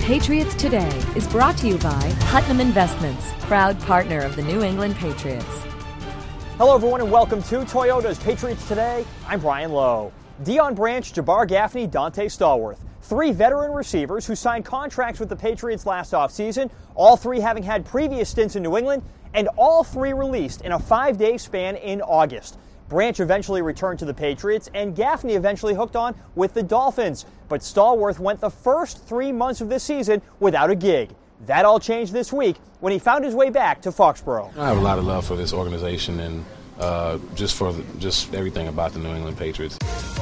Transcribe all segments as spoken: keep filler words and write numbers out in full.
Patriots Today is brought to you by Putnam Investments, proud partner of the New England Patriots. Hello, everyone, and welcome to Toyota's Patriots Today. I'm Brian Lowe. Deion Branch, Jabbar Gaffney, Dante Stallworth. Three veteran receivers who signed contracts with the Patriots last offseason, all three having had previous stints in New England, and all three released in a five-day span in August. Branch eventually returned to the Patriots, and Gaffney eventually hooked on with the Dolphins. But Stallworth went the first three months of this season without a gig. That all changed this week when he found his way back to Foxborough. I have a lot of love for this organization and uh, just for the, just everything about the New England Patriots.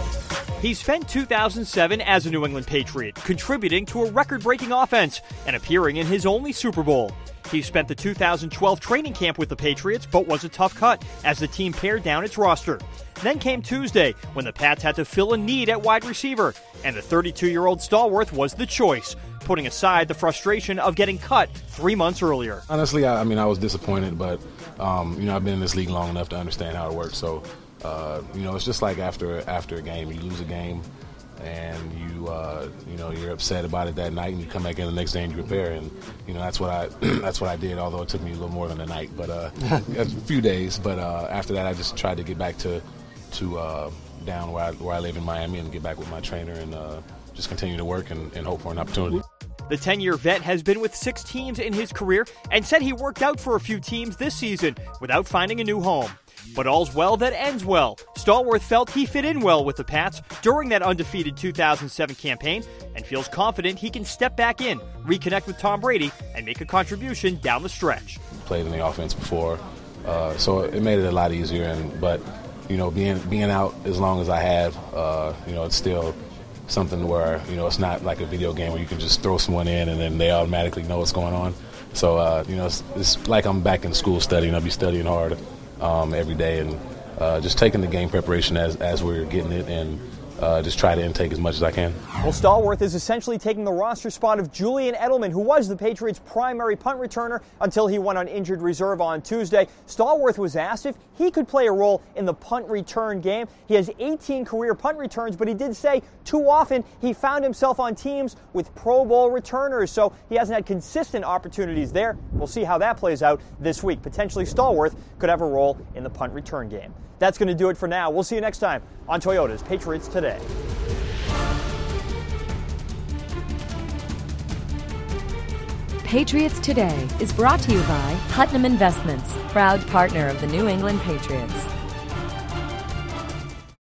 He spent two thousand seven as a New England Patriot, contributing to a record-breaking offense and appearing in his only Super Bowl. He spent the two thousand twelve training camp with the Patriots, but was a tough cut as the team pared down its roster. Then came Tuesday, when the Pats had to fill a need at wide receiver, and the thirty-two-year-old Stallworth was the choice, putting aside the frustration of getting cut three months earlier. Honestly, I, I mean, I was disappointed, but um, you know, I've been in this league long enough to understand how it works. So, uh, you know, it's just like after after a game, you lose a game, and you uh, you know you're upset about it that night, and you come back in the next day and you prepare, and you know that's what I that's what I did. Although it took me a little more than a night, but uh, a few days. But uh, after that, I just tried to get back to to uh, down where I, where I live in Miami and get back with my trainer and uh, just continue to work and, and hope for an opportunity. The ten-year vet has been with six teams in his career and said he worked out for a few teams this season without finding a new home. But all's well that ends well. Stallworth felt he fit in well with the Pats during that undefeated two thousand seven campaign and feels confident he can step back in, reconnect with Tom Brady, and make a contribution down the stretch. Played in the offense before, uh, so it made it a lot easier. And but you know, being being out as long as I have, uh, you know, it's still something where, you know, it's not like a video game where you can just throw someone in and then they automatically know what's going on. So, uh, you know, it's, it's like I'm back in school studying. I'll be studying hard um, every day and uh, just taking the game preparation as, as we're getting it and uh, just try to intake as much as I can. Well, Stallworth is essentially taking the roster spot of Julian Edelman, who was the Patriots' primary punt returner until he went on injured reserve on Tuesday. Stallworth was asked if he could play a role in the punt return game. He has eighteen career punt returns, but he did say too often he found himself on teams with Pro Bowl returners, so he hasn't had consistent opportunities there. We'll see how that plays out this week. Potentially Stallworth could have a role in the punt return game. That's going to do it for now. We'll see you next time on Toyota's Patriots Today. Patriots Today is brought to you by Putnam Investments, proud partner of the New England Patriots.